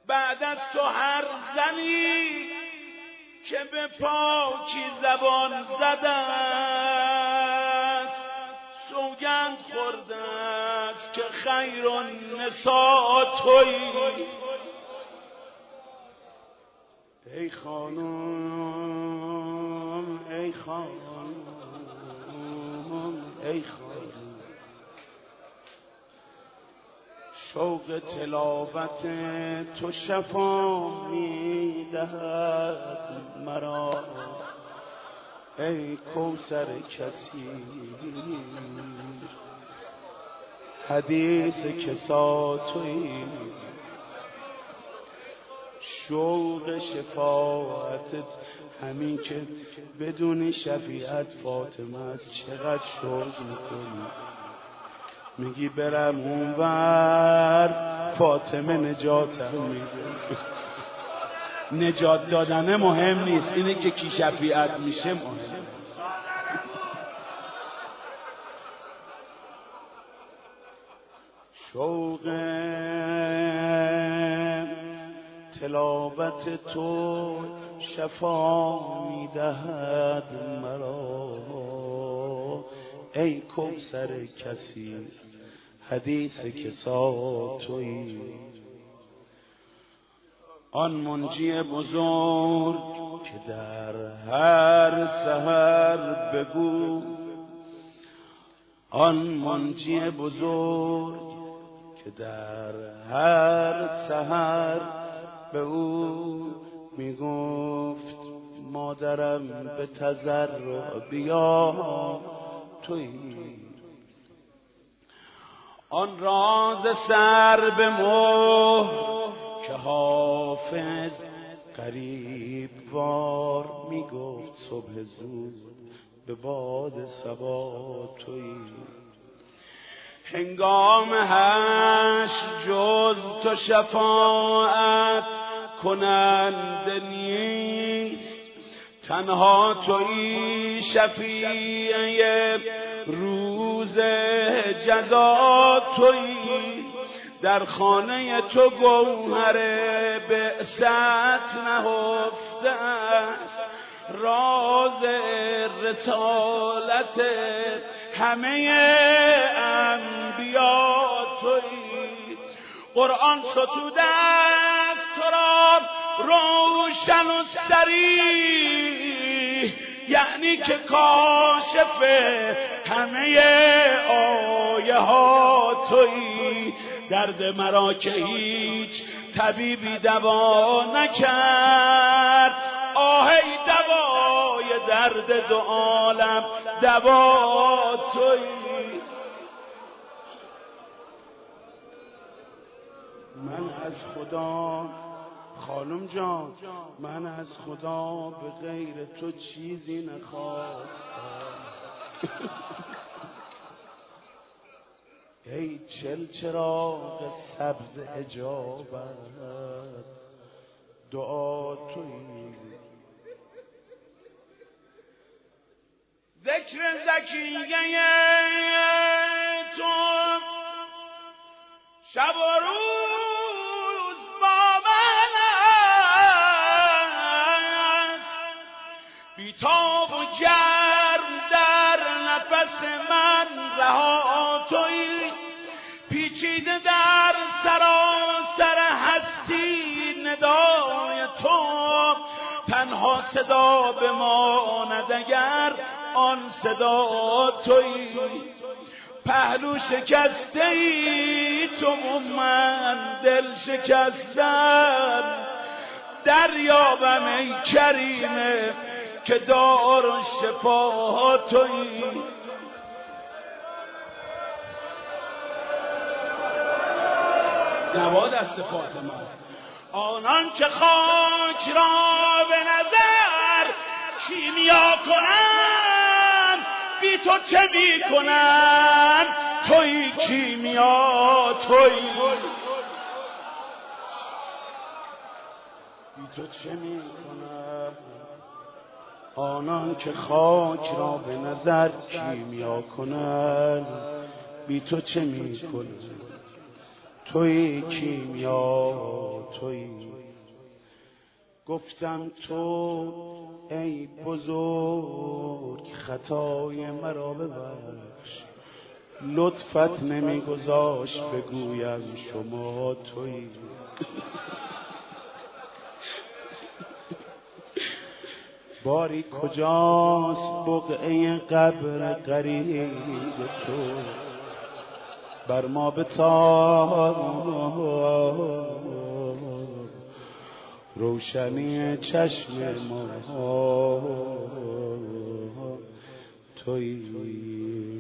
بعد از تو هر زنی که به پاکی زبان زده است سوگند خورده است که خیر النساء تویی. ای خانم ای خانم ای خانم، شوق تلاوت تو شفا میدهد مرا. ای کوثر کثیر حدیث کسا تویی. شوق شفاعت همین که بدون شفیعت فاطمه است چقدر شوق میکنی. میگی برم اونور فاطمه نجاتم میده. نجات دادن مهم نیست، اینه که کی شفیعت میشه مهم. شوق تلاوت تو شفا میدهد مرا. ای کوثر کثیر حدیث کسا تویی. آن منجی بزرگ که در هر سحر بگو، آن منجی بزرگ که در هر سحر به او میگفت مادرم به تضرع بیا تویی. آن راز سر به مهر که حافظ قریب وار میگفت صبح زود به باد صبا تویی. هنگام حشر جز تو شفاعت کننده نیست، تنها تویی شفیع روز جزا تویی. در خانه تو گوهر بعثت نهفته است، راز رسالت همه انبیا تویی. قرآن ستوده است تو را روشن و صریح، یعنی که کاشف همه آیه ها تویی. درد مرا که هیچ طبیبی دوا نکرد، آهی دوای درد دو عالم دوا تویی. من از خدا خانم جان، من از خدا به غیر تو چیزی نخواستم. ای چراغ سبز اجابت دعا تویی. ذکر زکیه تو شب و روز با من است، بیتاب و گرم در نفس من رها تویی. پیچیده در سراسر هستی ندای تو، تنها صدا بماند اگر آن صدا تویی. پهلو شکسته ای تو و من دل شکستم، دریابم ای کریمه که دار و شفا تویی. نوا دست فاطمه است. آنان که خاک را به نظر کیمیا کنن، بی تو چه می کنن؟ توی کیمیا توی. بی تو چه می کنن؟ آنان که خاک را به نظر کیمیا کنن، بی تو چه می کنن؟ توی کیمیا توی. گفتم تو ای بزرگ خطای مرا ببخش، لطفت نمیگذاشت بگویم شما توی. باری کجاست بقعه قبر قریب تو، بر ما بتاب روشنی چشم ما توی.